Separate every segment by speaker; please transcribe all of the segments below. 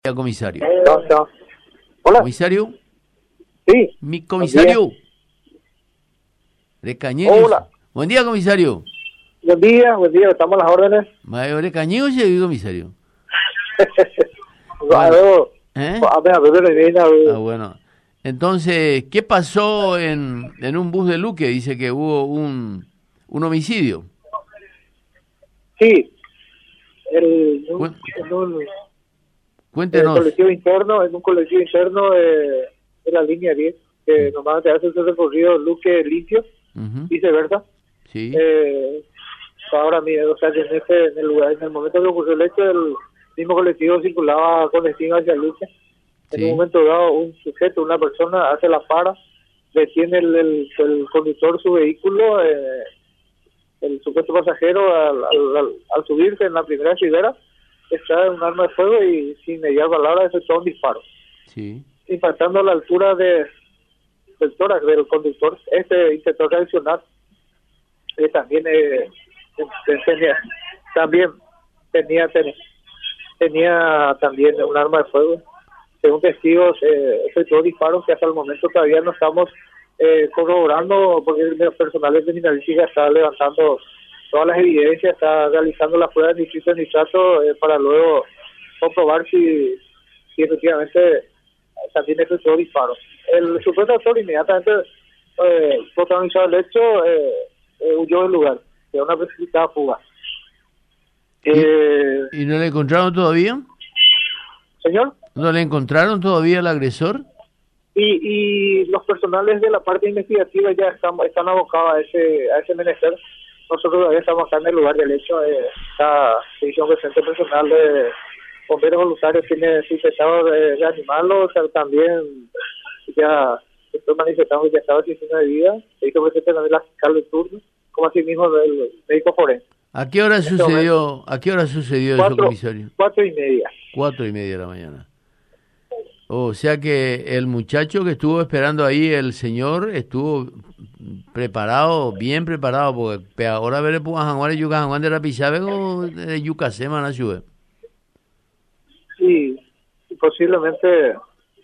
Speaker 1: Comisario.
Speaker 2: No. Hola.
Speaker 1: Comisario.
Speaker 2: Sí.
Speaker 1: Mi comisario. Recañeño.
Speaker 2: Hola.
Speaker 1: Buen día, comisario.
Speaker 2: Buen día, estamos a las órdenes.
Speaker 1: Mayor Recañeño, sí, comisario. ¿Eh? Bueno. Entonces, ¿qué pasó en un bus de Luque? Dice que hubo un homicidio.
Speaker 2: Sí.
Speaker 1: Cuéntenos.
Speaker 2: En un colectivo interno de la línea 10, que normalmente hace ese recorrido Luque limpio, viceversa.
Speaker 1: Sí.
Speaker 2: Ahora mira, o sea, en el lugar, en el momento que ocurrió el hecho, el mismo colectivo circulaba con destino hacia Luque. En un momento dado, un sujeto, una persona, hace la para, detiene el conductor su vehículo, el supuesto pasajero al subirse en la primera ribera, extrae un arma de fuego y sin mediar palabra efectúa un disparo.
Speaker 1: Sí. Impactando
Speaker 2: a la altura del tórax del conductor. Este intentó reaccionar. También tenía también un arma de fuego. Según testigos, efectuó disparos que hasta el momento todavía no estamos corroborando, porque el personal de criminalística está levantando todas las evidencias, está realizando las pruebas de nitrato para luego comprobar si efectivamente también efectuó disparos. El supuesto autor inmediatamente protagonizado el hecho, huyó del lugar, de una precipitada fuga.
Speaker 1: ¿Y no le encontraron todavía?
Speaker 2: ¿Señor?
Speaker 1: ¿No le encontraron todavía al agresor?
Speaker 2: Y los personales de la parte investigativa ya están abocados a ese menester. Nosotros todavía estamos acá en el lugar del hecho. Esta división presente personal de bomberos voluntarios tiene intentado de animarlo, o sea, también ya estoy manifestando que ya estaba en de vida. Se hizo presente también la fiscal de turno, como así mismo el médico forense.
Speaker 1: ¿A qué hora sucedió eso, comisario?
Speaker 2: 4:30.
Speaker 1: 4:30 de la mañana. O sea que el muchacho que estuvo esperando ahí, el señor, estuvo preparado, bien preparado, porque ahora veré pues Juan de Rapichabe o de Yucasema na ciudad.
Speaker 2: Sí, posiblemente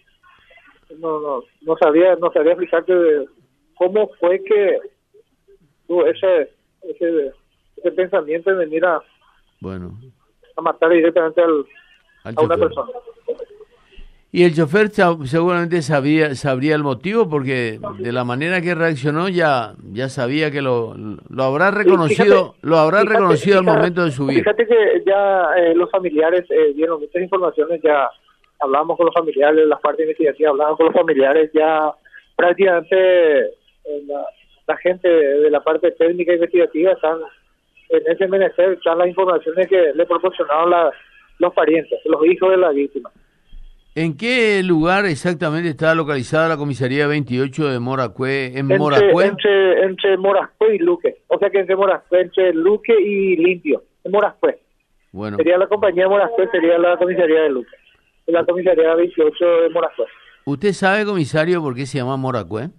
Speaker 2: no sabría explicarte cómo fue que tuvo ese pensamiento de venir a matar directamente a una persona.
Speaker 1: Y el chofer seguramente sabría el motivo, porque de la manera que reaccionó ya sabía que lo habrá reconocido, al momento de subir.
Speaker 2: Fíjate que ya los familiares dieron muchas informaciones, ya hablamos con los familiares, las partes investigativas hablamos con los familiares, ya prácticamente la gente de la parte técnica e investigativa están en ese menester, están las informaciones que le proporcionaron los parientes, los hijos de la víctima.
Speaker 1: ¿En qué lugar exactamente está localizada la comisaría 28 de Moracue? Entre
Speaker 2: Moracue y Luque. O sea que entre Luque y Limpio. En Moracue.
Speaker 1: Bueno.
Speaker 2: Sería la compañía Moracue, sería la comisaría de Luque. La comisaría 28 de Moracue.
Speaker 1: ¿Usted sabe, comisario, por qué se llama Moracue?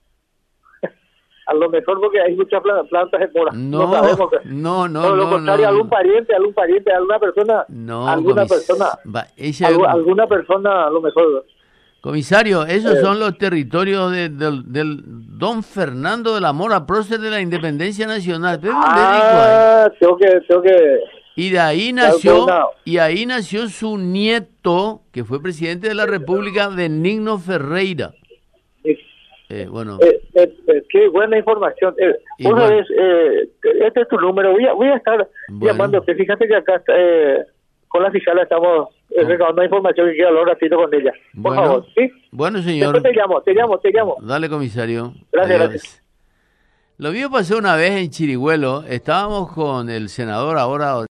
Speaker 2: A lo mejor porque hay muchas plantas de mora.
Speaker 1: No sabemos.
Speaker 2: Por lo contrario, algún pariente, alguna persona. Alguna persona a lo mejor.
Speaker 1: Comisario, esos son los territorios del don Fernando de la Mora, prócer de la Independencia Nacional.
Speaker 2: Tengo que.
Speaker 1: Y ahí nació su nieto, que fue presidente de la República, Benigno Ferreira.
Speaker 2: Qué buena información. Este es tu número. Voy a estar llamándote. Fíjate que acá con la fiscal estamos recabando información que quiero hablar un ratito con ella. Por favor, ¿sí?
Speaker 1: Bueno, señor.
Speaker 2: Después te llamo.
Speaker 1: Dale, comisario.
Speaker 2: Gracias.
Speaker 1: Lo vio pasar una vez en Chirigüelo. Estábamos con el senador ahora